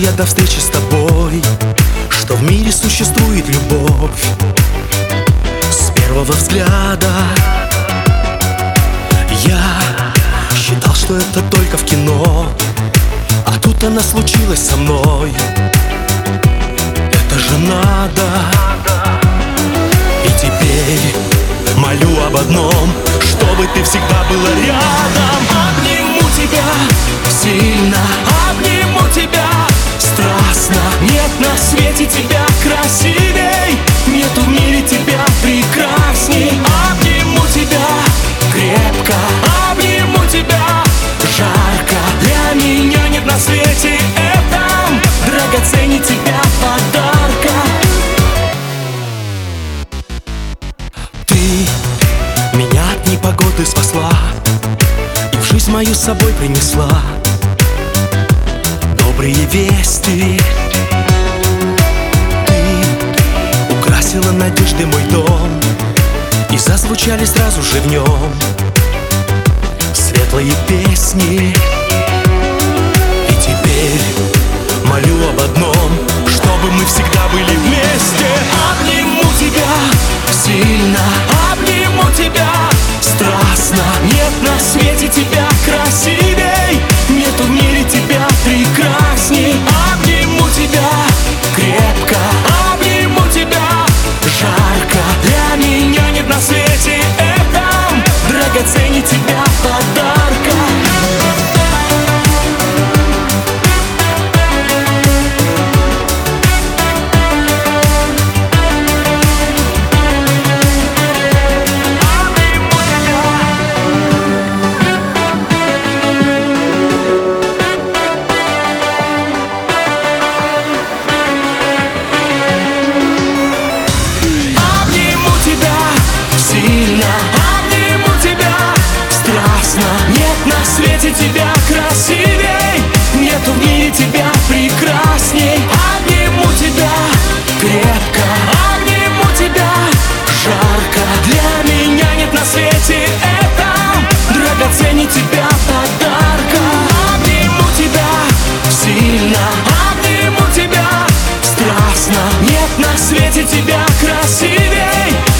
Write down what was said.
я до встречи с тобой, что в мире существует любовь. С первого взгляда я считал, что это только в кино, а тут она случилась со мной. Это же надо. И теперь молю об одном, чтобы ты всегда была рядом. Обниму тебя сильно, обниму тебя страстно. Нет на свете тебя красивей, нету в мире тебя прекрасней. Обниму тебя крепко, обниму тебя жарко. Для меня нет на свете этом драгоценней тебя подарка. Ты меня от непогоды спасла и в жизнь мою с собой принесла добрые вести. Ты украсила надеждой мой дом, и зазвучали сразу же в нем светлые песни. И теперь молю об одном, чтобы мы всегда были вместе. Обниму тебя сильно, обниму тебя страстно. Нет на свете тебя красивей, нету в мире тебя прекрасней. Обниму тебя крепко, обниму тебя жарко. Для меня нет на свете этом драгоценней тебя подарка. Нет на свете тебя красивей, нету в мире тебя прекрасней. Обниму тебя крепко, обниму тебя жарко. Для меня нет на свете этом драгоценней тебя подарка. Обниму тебя сильно, обниму тебя страстно. Нет на свете тебя красивей,